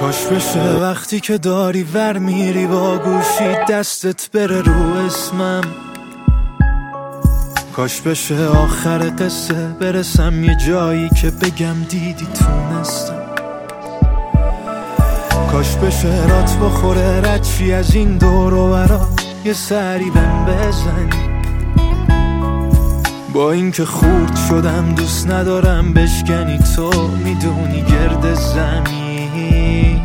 کاش بشه وقتی که داری ور میری با گوشی دستت بره رو اسمم، کاش بشه آخر قصه برسم یه جایی که بگم دیدی تونستم، کاش بشه رات بخوره ردشی از این دور و برا یه سری بهم بزنی. با این که خورد شدم دوست ندارم بشکنی، تو میدونی گرد زمین.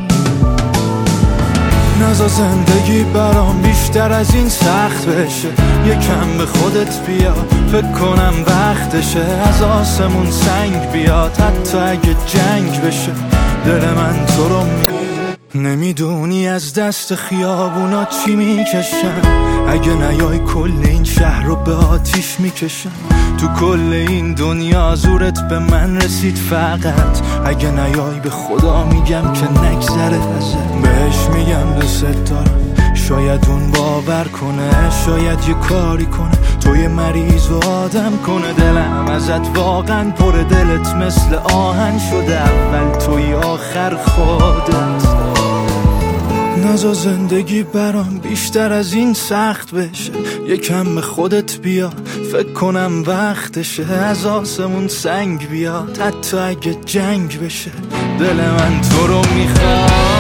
نزا زندگی برام بیشتر از این سخت بشه، یکم به خودت بیا فکر کنم وقتشه. از آسمون سنگ بیاد حتی اگه جنگ بشه، دل من تو رو نمیدونی از دست خیابونا چی میکشم. اگه نیای کل این شهر رو به آتیش میکشم. تو کل این دنیا زورت به من رسید فقط اگه نیای به خدا میگم که نگذره ازت. بهش میگم دوست دارم، شاید اون باور کنه، شاید یه کاری کنه توی مریض و آدم کنه. دلم ازت واقعا پر، دلت مثل آهن شده، اول توی آخر خودت. نزا زندگی برام بیشتر از این سخت بشه، یکم به خودت بیا فکر کنم وقتشه. از آسمون سنگ بیاد حتی اگه جنگ بشه، دل من تو رو میخواد.